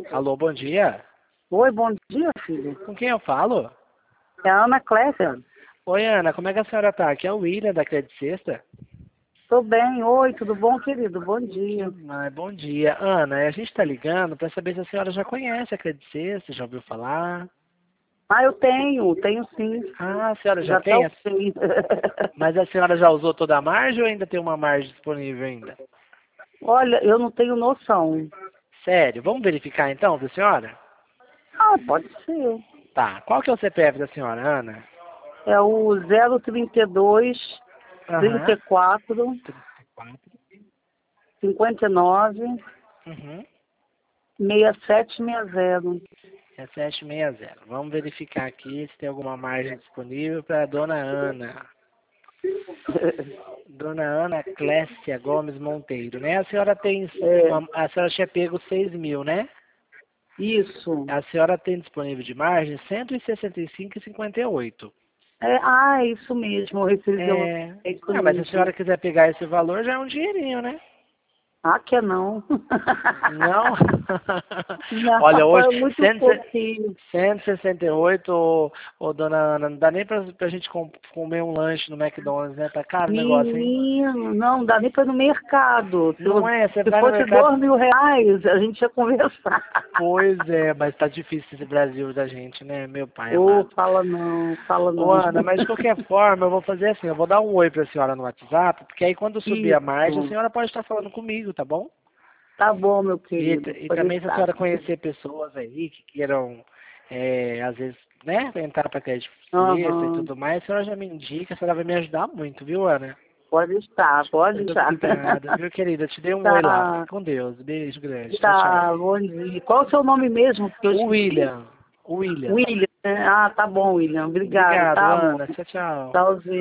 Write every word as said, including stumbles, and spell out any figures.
Alô, bom dia. Oi, bom dia, filho. Com quem eu falo? É a Ana Clécia. Oi, Ana, como é que a senhora tá? Aqui é o William, da Credit Sexta. Tô bem. Oi, tudo bom, querido? Bom dia. Ah, bom dia. Ana, a gente tá ligando para saber se a senhora já conhece a Credit Sexta, já ouviu falar? Ah, eu tenho, tenho sim. Ah, a senhora já Já até tem? o sei. Mas a senhora já usou toda a margem ou ainda tem uma margem disponível ainda? Olha, eu não tenho noção. Sério, vamos verificar então, viu, senhora? Ah, pode ser. Tá, qual que é o C P F da senhora, Ana? É o zero trinta e dois, trinta Aham. e quatro, trinta e quatro. cinquenta e nove, Uhum. sessenta e sete sessenta. É sete seis zero. Vamos verificar aqui se tem alguma margem disponível para a dona Ana. Dona Ana Clécia Gomes Monteiro, né? A senhora tem É, uma, a senhora tinha pego seis mil, né? isso. A senhora tem disponível de margem cento e sessenta e cinco e cinquenta e oito. É, ah, é isso mesmo. Eu recebi o- É, é isso ah, mas se a mesmo. senhora quiser pegar esse valor, já é um dinheirinho, né? Ah, que não. Não? Não, Olha, hoje, é muito pouquinho. cento e sessenta e oito, ô, ô, dona Ana, não dá nem pra, pra gente com- comer um lanche no McDonald's, né? Tá caro o negócio, hein? Menino, não dá nem para ir no mercado. Se, Não eu- é? Você se vai no fosse mercado. dois mil reais, a gente ia conversar. Pois é, mas tá difícil esse Brasil da gente, né? Meu pai Ô, amado. fala não, fala Ô, não. Ana, mas de qualquer forma, eu vou fazer assim, eu vou dar um oi pra senhora no WhatsApp, porque aí quando subir a margem, a Isso. senhora pode estar falando comigo, tá bom? Tá bom, meu E, querido. t- e Pode também se a deixar. senhora conhecer pessoas aí que queiram, é, às vezes, né, entrar pra crédito sexta e Aham. tudo mais, a senhora já me indica, a senhora vai me ajudar muito, viu, Ana? Pode estar, pode Muito deixar. obrigada, viu, querida? Eu te dei um oi lá. Fique Tá, com Deus. Beijo grande. Tchau, tchau. tá, bom dia. Qual o seu nome mesmo? Porque eu O esqueci. William. O William. William, né? Ah, tá bom, William. Obrigado, Obrigado, tá, amor? Ana. Tchau, tchau. Tchauzinho.